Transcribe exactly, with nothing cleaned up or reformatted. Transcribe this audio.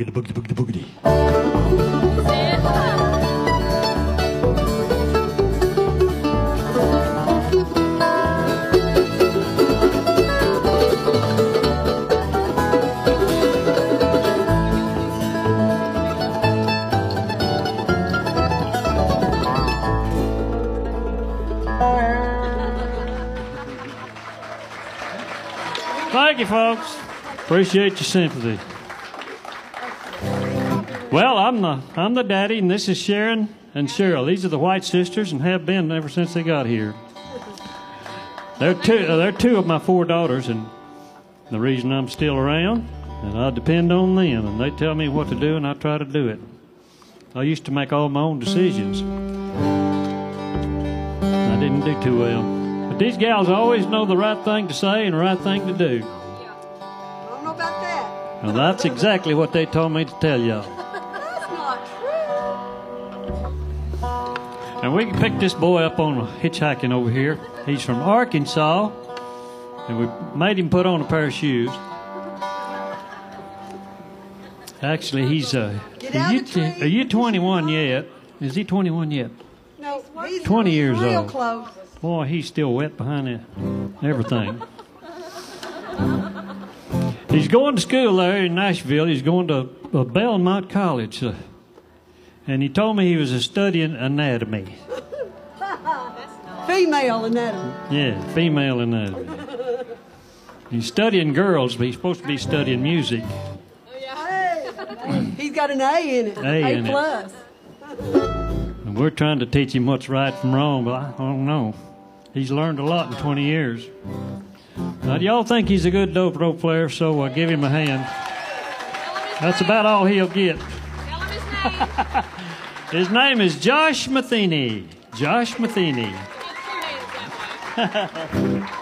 boogity, boogity, boogity, boogity. Thank you, folks. Appreciate your sympathy. Well, I'm the I'm the daddy, and this is Sharon and Cheryl. These are the White sisters, and have been ever since they got here. They're two. Uh, they're two of my four daughters, and the reason I'm still around, and I depend on them, and they tell me what to do, and I try to do it. I used to make all my own decisions. I didn't do too well. But these gals always know the right thing to say and the right thing to do. Yeah. I don't know about that. Well, that's exactly what they told me to tell y'all. That's not true. And we can pick this boy up on hitchhiking over here. He's from Arkansas, and we made him put on a pair of shoes. Actually, he's uh, Get are out you, of the tree. are you twenty-one yet? Is he twenty-one yet? No, he's twenty years real old. close. Boy, he's still wet behind the, everything. He's going to school there in Nashville. He's going to uh, Belmont College. Uh, and he told me he was uh, studying anatomy. Female anatomy. Yeah, female anatomy. He's studying girls, but he's supposed to be studying music. Hey, he's got an A in it. A in it. plus. And we're trying to teach him what's right from wrong, but I don't know. He's learned a lot in twenty years. Now, do y'all think he's a good dope rope player? So uh, give him a hand. That's about all he'll get. Tell him his name. His name is Josh Matheny. Josh Matheny. Put two hands that way.